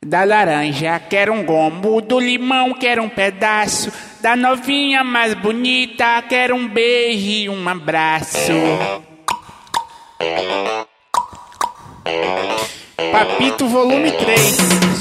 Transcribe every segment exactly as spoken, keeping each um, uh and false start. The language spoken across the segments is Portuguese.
Da laranja quero um gomo, do limão quero um pedaço, da novinha mais bonita quero um beijo e um abraço. Papito volume três.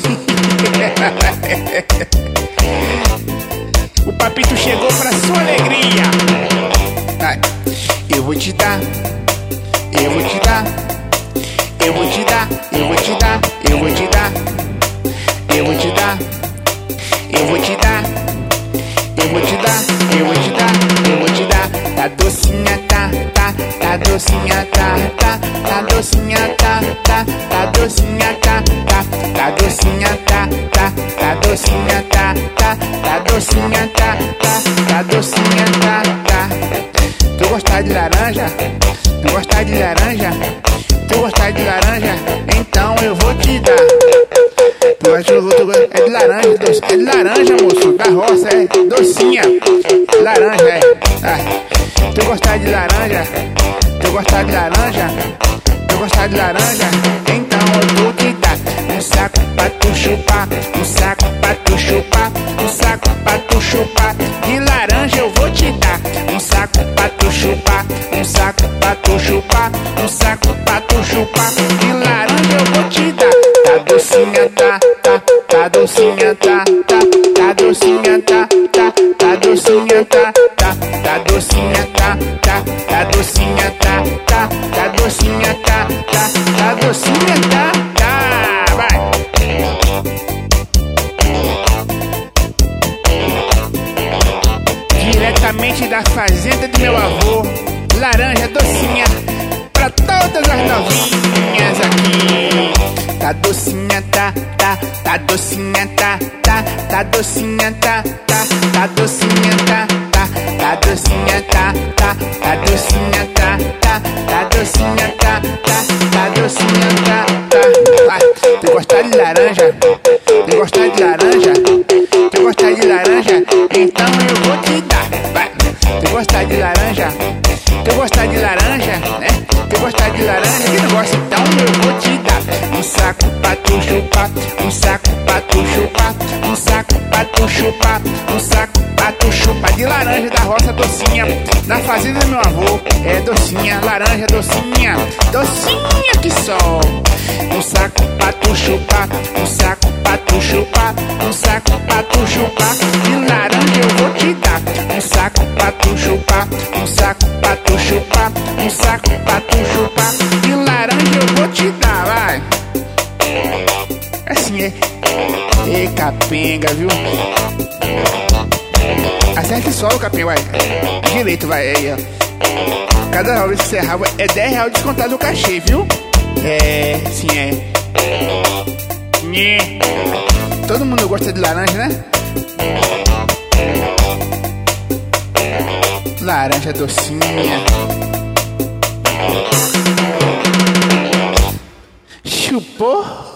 O papito chegou pra sua alegria. Ai, eu vou te dar, eu vou te dar, eu vou te dar, eu vou te dar, eu vou te dar, eu vou te dar, eu vou te dar, eu vou te dar, eu vou te dar, eu vou te dar. Tá docinha, tá, tá, tá docinha, tá, tá, tá docinha, tá, tá, tá docinha, tá, tá, tá docinha, tá, tá, tá docinha, tá, tá, tá docinha, tá, tá, tá docinha, tá, tá. Tu gostar de laranja? Tu gostar de laranja? Tu gostar de laranja? Então eu vou te dar. Tu gosta de outro, é de laranja, doce. É de laranja, moço, da roça, é docinha. Laranja, é. Ah. Tu gostar de laranja? Tu gostar de laranja? Tu gostar de laranja? Então eu vou te dar um saco pra tu chupar, um saco pra tu chupar, um saco pra tu chupar. De laranja eu vou te dar um saco pra tu chupar, um saco pra tu chupar, um saco pra tu chupar. De laranja eu vou te dar. Tá docinha, tá, tá, tá docinha, tá, tá, tá docinha, tá, tá, tá docinha, tá, tá, tá docinha, tá, tá, tá docinha, tá, tá, tá docinha, tá, tá, tá docinha, tá, tá, vai. Diretamente da fazenda do meu avô, laranja docinha pra todas as novinhas aqui. Tá docinha, tá, tá, tá docinha, tá, tá, tá docinha, tá, tá, tá docinha, tá, tá, tá docinha, tá, tá, tá docinha, tá, tá, tá docinha, tá, tá, tá docinha, tá, tá. Vai, tu gostar de laranja? Tu gostar de laranja? Tu gostar de laranja? Então eu vou te dar. Vai, tu gostar de laranja? Tu gostar de laranja, né? Tu gostar de laranja? Que negócio, então eu vou te dar um saco pra tu chupar, um saco pra tu chupar, um saco pra tu chupar, um saco pra tu chupar. De laranja da roça docinha, na fazenda do meu avô, é docinha, laranja docinha, docinha que só. Um saco pra tu chupar, um saco pra tu chupar, um saco pra tu chupar. De laranja eu vou te dar um saco pra tu chupar, um saco pra tu chupar, um saco pra tu chupar. De laranja eu vou te dar, vai. Assim é. Ei, capenga, viu? Acerta só o capenga, vai. Direito, vai. Aí, ó. Cada vez que você errar é dez reais descontado do cachê, viu? É, sim, é. Nhê. Todo mundo gosta de laranja, né? Laranja docinha. Chupou?